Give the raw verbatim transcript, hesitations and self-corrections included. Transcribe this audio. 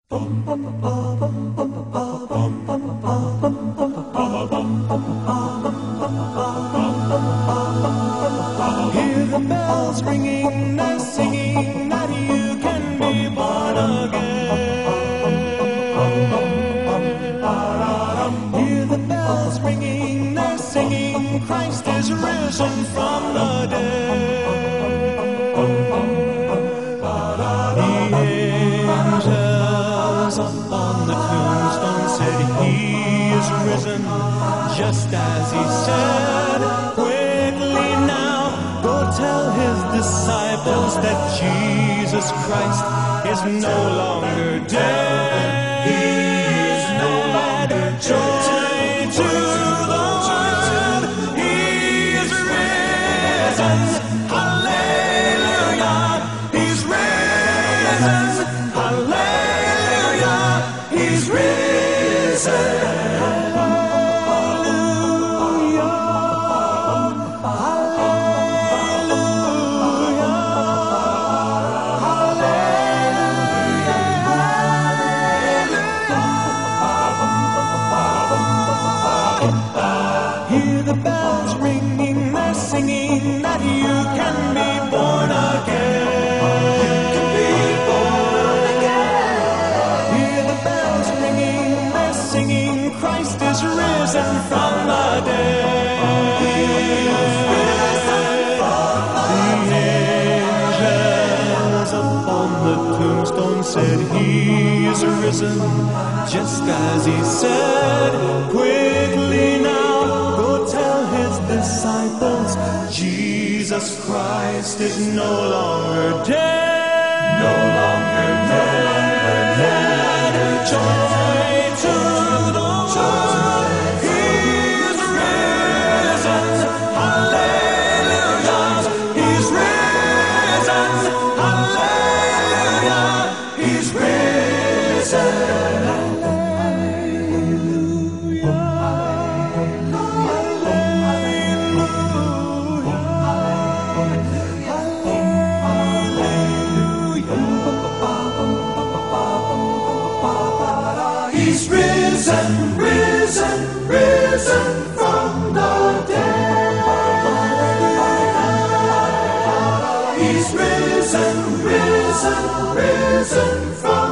Hear the bells ringing, they're singing that you can be born again. Hear the bells ringing, they're singing, Christ is risen from the dead. The angels upon the tombstone said he is risen, just as he said. Quickly now, go tell his disciples that Jesus Christ is no longer dead. He is no longer dead. Joy to the world, he is risen. Hallelujah, he's risen. Hallelujah, he's risen. Hear the bells ringing, they're singing that you can be born again. You can be born again. Hear the bells ringing, they're singing, Christ is risen from the dead. He is risen from the dead. The angels upon the tombstone said he is risen, just as he said. Quickly now, disciples, Jesus Christ is no longer dead. No longer dead. Joy to the world, he is risen. Hallelujah, he's risen. Hallelujah, he's risen. He's risen, risen, risen from the dead. He's risen, risen, risen from